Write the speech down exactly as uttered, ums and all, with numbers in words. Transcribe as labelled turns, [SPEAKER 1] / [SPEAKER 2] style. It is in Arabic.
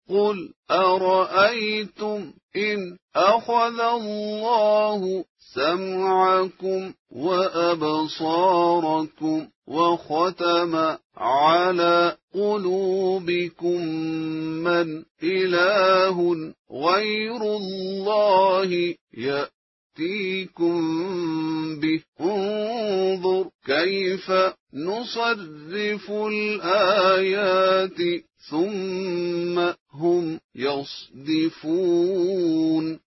[SPEAKER 1] قل أرأيتم إن أخذ الله سمعكم وأبصاركم وختم على قلوبكم من إله غير الله يأتيكم به انظر كيف نصرف الآيات ثم هم يصدفون